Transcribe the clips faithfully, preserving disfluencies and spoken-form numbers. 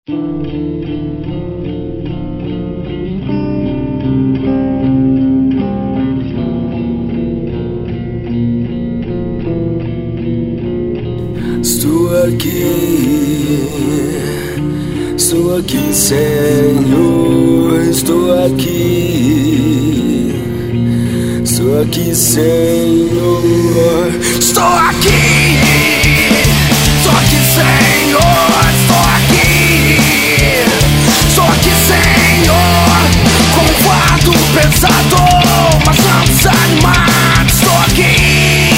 Estou aqui, estou aqui, Senhor, estou aqui, estou aqui, Senhor, estou aqui, estou aqui, Senhor, estou aqui, estou aqui, Senhor, com um fardo pesado, mas não desanimado, estou aqui.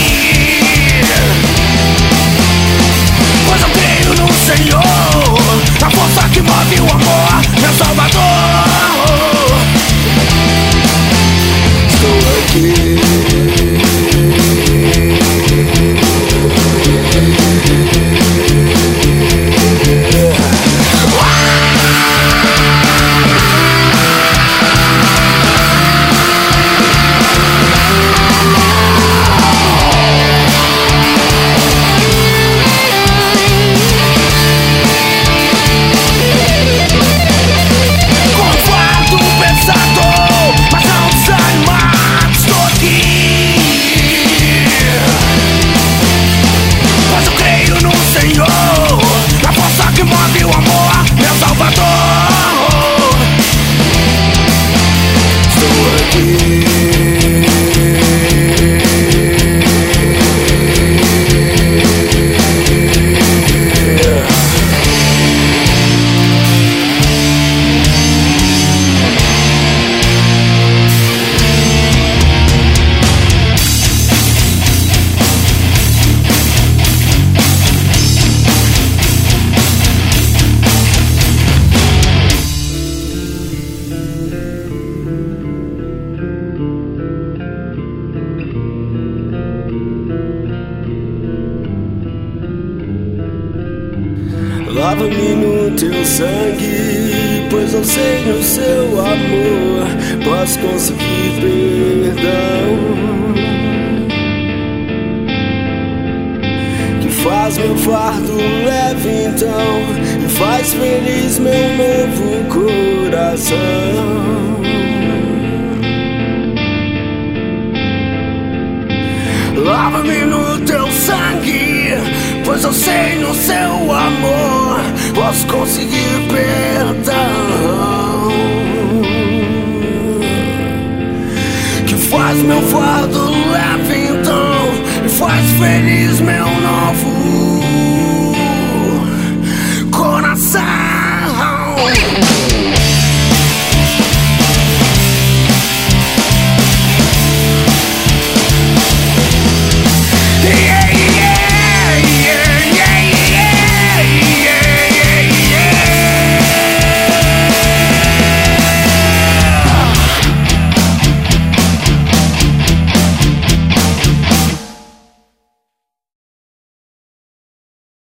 Senhor, a força que move o amor, meu Salvador. Estou aqui. Move o amor, meu Salvador. Estou aqui. Lava-me no teu sangue, pois eu sei no seu amor posso conseguir perdão, que faz meu fardo leve então e faz feliz meu novo coração. Lava-me no teu sangue, pois eu sei no seu amor posso conseguir perdão, que faz meu fardo leve então e faz feliz meu novo